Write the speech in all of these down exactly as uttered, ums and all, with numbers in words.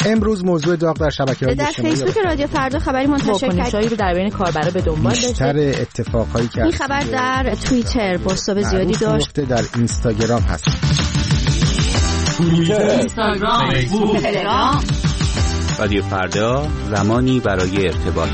امروز موضوع داغ در شبکه‌های اجتماعی در فیسبوک رادیو فردا خبری منتشر کرد رو در بین کاربرا به دنبال داشته. بیشتر اتفاقایی که این خبر در توییتر بازتاب زیادی داشت. در اینستاگرام هست. توییتر، اینستاگرام، فیسبوک، تلگرام. رادیو فردا، زمانی برای ارتباط.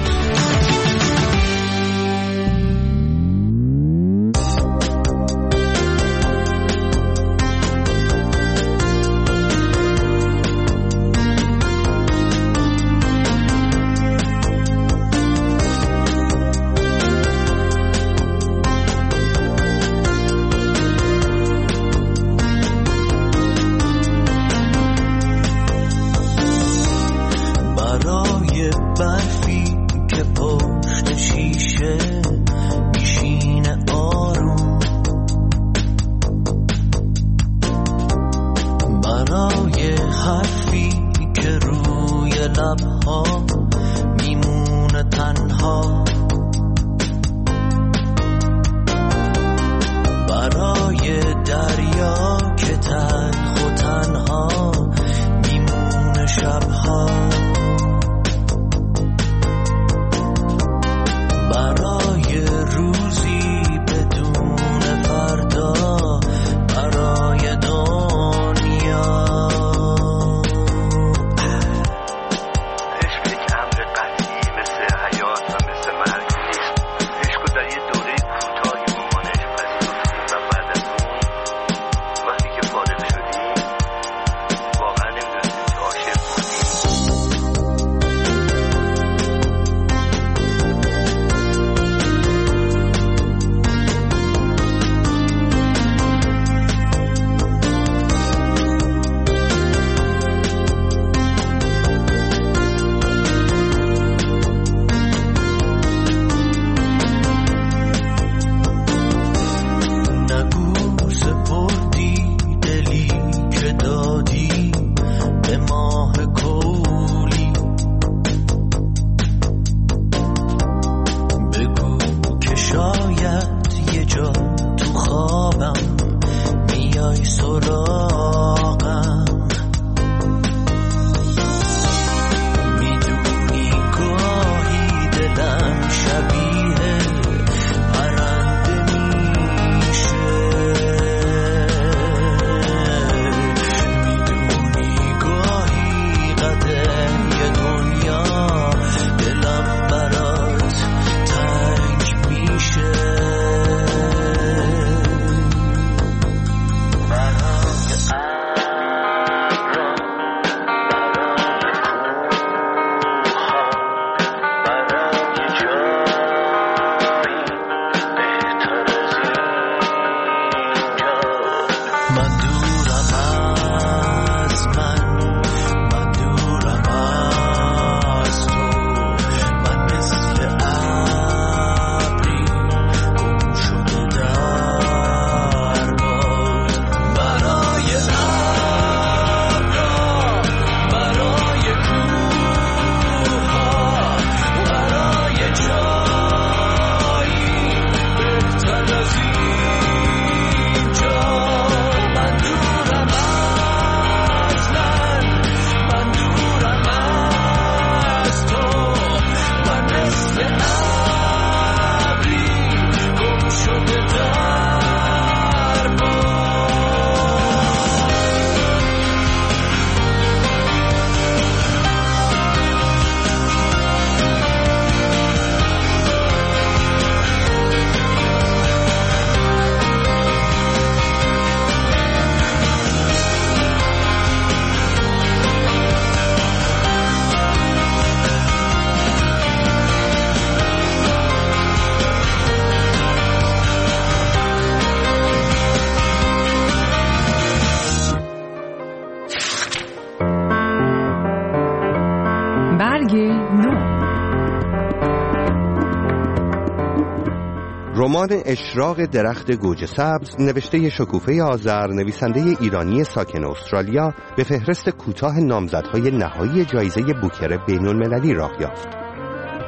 رمان اشراق درخت گوجه سبز نوشته شکوفه آذر، نویسنده ایرانی ساکن استرالیا، به فهرست کوتاه نامزدهای نهایی جایزه بوکر بین‌المللی راه یافت.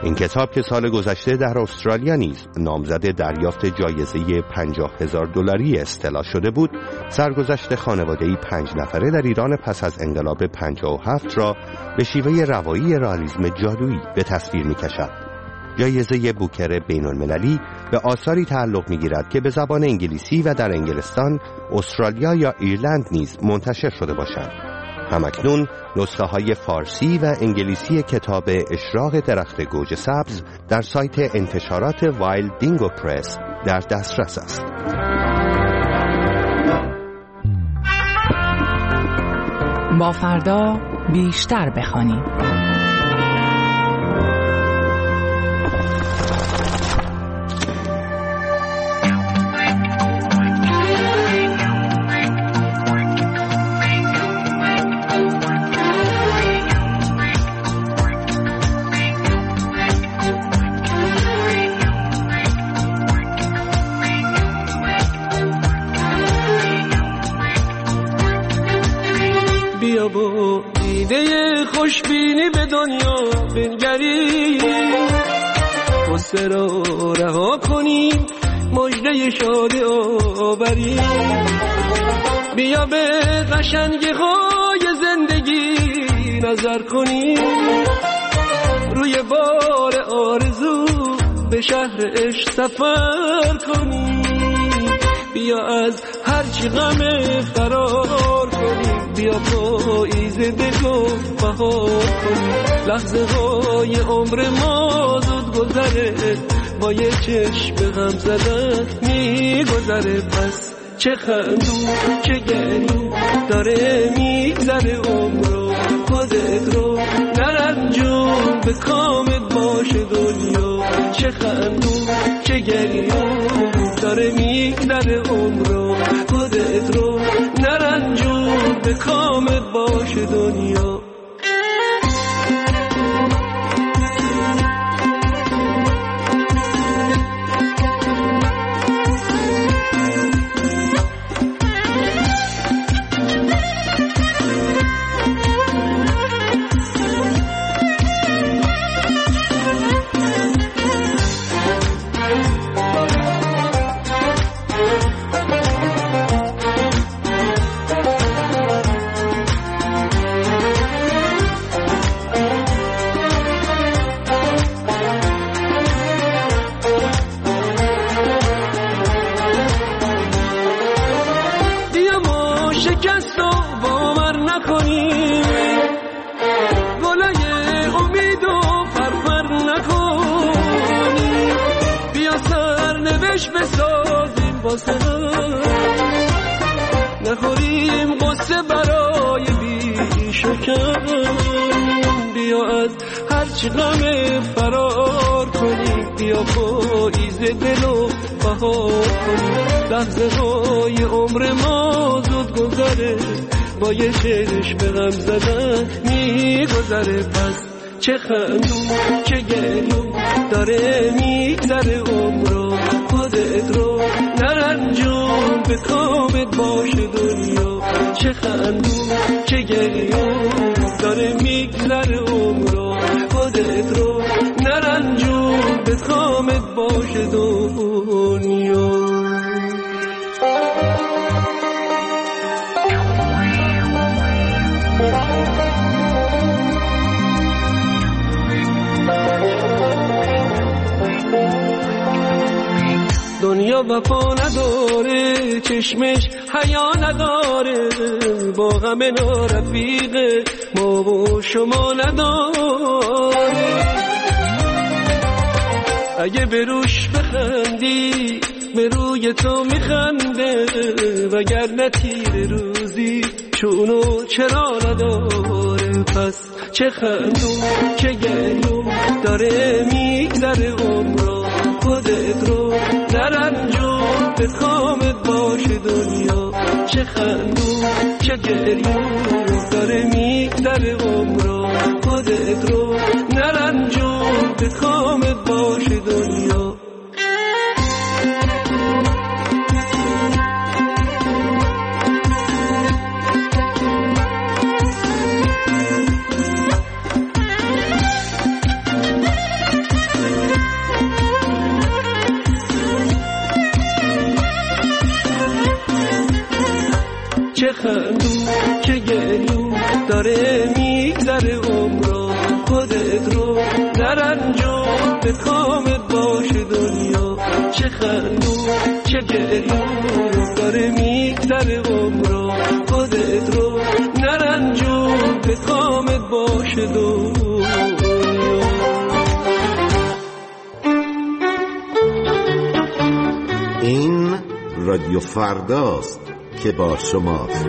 این کتاب که سال گذشته در استرالیا نیز نامزد دریافت جایزه پنجاه هزار دلاری اصطلاح شده بود، سرگذشت خانواده‌ای پنج نفره در ایران پس از انقلاب پنجاه و هفت را به شیوه روایی رئالیسم جادویی به تصویر می‌کشد. جایزه بوکر بین‌المللی به آثاری تعلق می‌گیرد که به زبان انگلیسی و در انگلستان، استرالیا یا ایرلند نیز منتشر شده باشند. همکنون نسخه های فارسی و انگلیسی کتاب اشراق درخت گوج سبز در سایت انتشارات وایلد دینگو پرس در دسترس است. با فردا بیشتر بخوانیم. بیا با ایده خوشبینی به دنیا بنگری، غصه را رها کنیم، مژده شادی آوریم. بیا به قشنگی های زندگی نظر کنیم، روی بار آرزو به شهر عشق سفر کنیم. بیا از هرچی غم فرار کنیم، بیا پاییز دلو بهار کنیم. لحظه های عمر ما زود گذره، با یه چشم غم زدن میگذره. پس چه خندون چه گریون داره میگذره عمرو، خودت رو نرنجون به کامت باشه دنیا. چه خندون چه گریون داره میگذره عمرو، خودت رو نرنجون به کامت باشه دنیا. شکست و باور نکنیم، گلای امید و فرفر نکنیم. بیا سرنوشت بسازیم واسه هم، نخوریم قصه برای بیش و کم. بیا از هرچی غم فرار کنیم، بیا پاییز دلو بهار کنیم. لحظه های عمر ما زود گذره، با یه چشم غم زدن میگذره. پس چه خندون چه گریون داره میگذره عمرو، خودت رو نرنجون به کامت باشه دنیا. چه خندون چه گریون داره میگذره عمرو، خودت رو نرنجون به کامت باشه دنیا. دنیا وفا نداره، چشمش حیا نداره، با غم نارفیقه ما و شما نداره. اگه به روش بخندی به روی تو میخنده، وگرنه تیر روزی چونو چرا نداره. پس چه خندون چه گریون داره میگذره عمرو، خودت رو نرنجون به کامت باشه دنیا. چه خندون چه گریون داره میگذره عمرو، خودت رو نرنجون به کامت باشه دنیا. خندو که گریون داره میگذره عمرا خودت رو نرنجون به کامت باشه دنیا چه خندو چه گریون داره میگذره عمرا خودت رو نرنجون به کامت باشه دنیا. این رادیو فرداست که با شماست.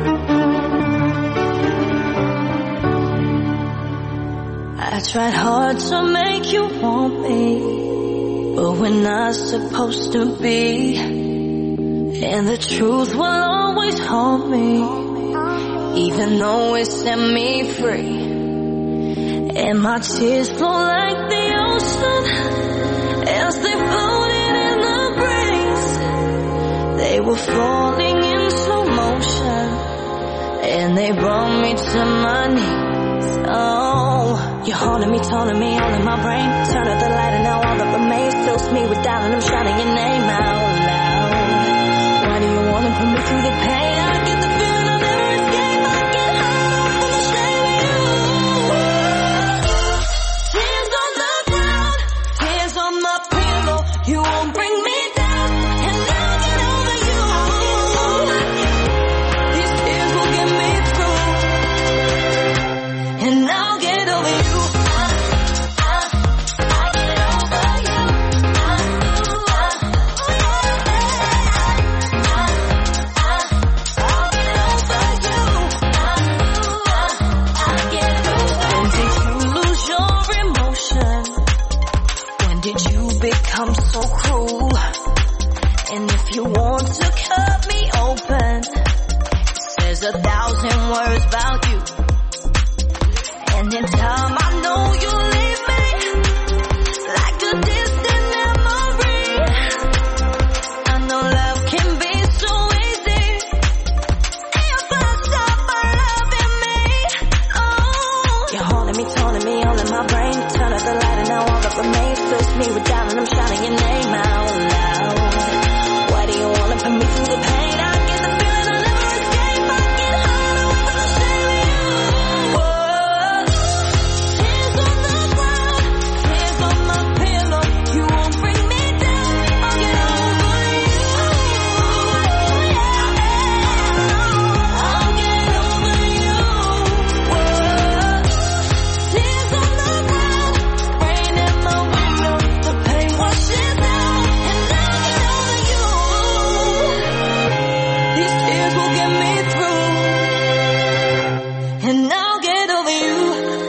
I tried hard to make you want me, but we're not supposed to be, and the truth will always haunt me, even though it set me free, and my tears flow like the ocean as they floated in the breeze. They were falling in slow motion and they brought me to my knees. Oh, you're haunting me, taunting me all in my brain. Turn up the light and now all that remains fills me with doubt and I'm shouting your name out loud. Why do you wanna put me through the pain? I get the feeling I'll never escape. I get high off of the shame of you. Tears on the ground, tears on my pillow. You won't bring me down, and I'll get over you. These tears will get me through, and I'll get over you. I, I, I get over you. I, I, I, I, I'll get over you. I, I, I get over you. When did you lose your emotion? When did you become so cruel? And if you want to cut me open, it says a thousand words about you. And in time I know you'll leave me like a distant memory. I know love can be so easy if I stop by loving me. Oh, you're haunting me, taunting me all in my brain. Turn up the light and now all that remains fills me with doubt and I'm shouting your name out loud. Why do you wanna put me through the pain? I get the feeling I'll never escape. I get high off of the shame of you. Whoa. Tears on the ground, tears on my pillow. You won't bring me down. I'll get over you. I'll get over you. Whoa. Tears on the ground, rain in my window. The pain washes out, and I'll get over you. These tears will get me through, and I'll get over you.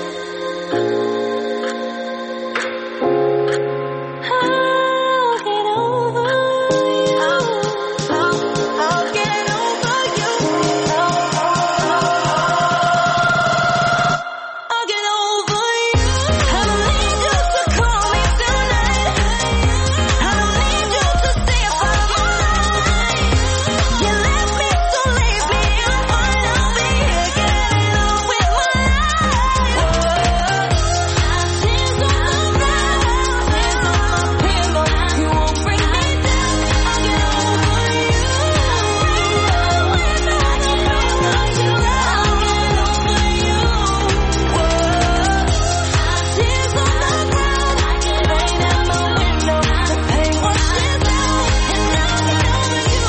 I'll get over you. I'll, I'll get over you. I'll get over you. I don't need you to call me tonight. I don't need you to stay up all my night. You left me, so leave me. I'm fine, I'll be here getting on with my life. Tears on the ground, tears on my pillow. You won't bring me down. I'll get over you. I'll get over you. Tears on the ground, rain at my window. The pain washes out, and I'll get over you.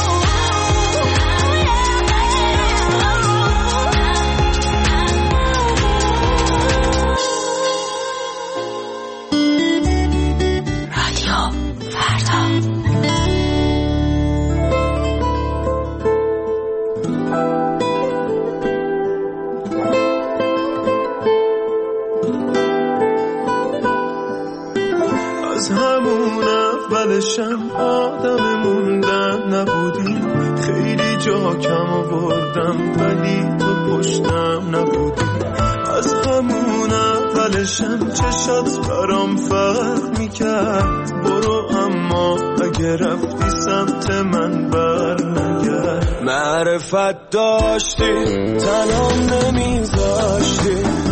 رادیو فردا. از همون اولشم آدم موندن نبودی. خیلی جا کم آوردم ولی تو پشتم نبودی. از همون اولشم چشات برام فرق میکرد. برو اما اگه رفتی سمت من بر نگرد. معرفت داشتی تنام نمیذاشتی.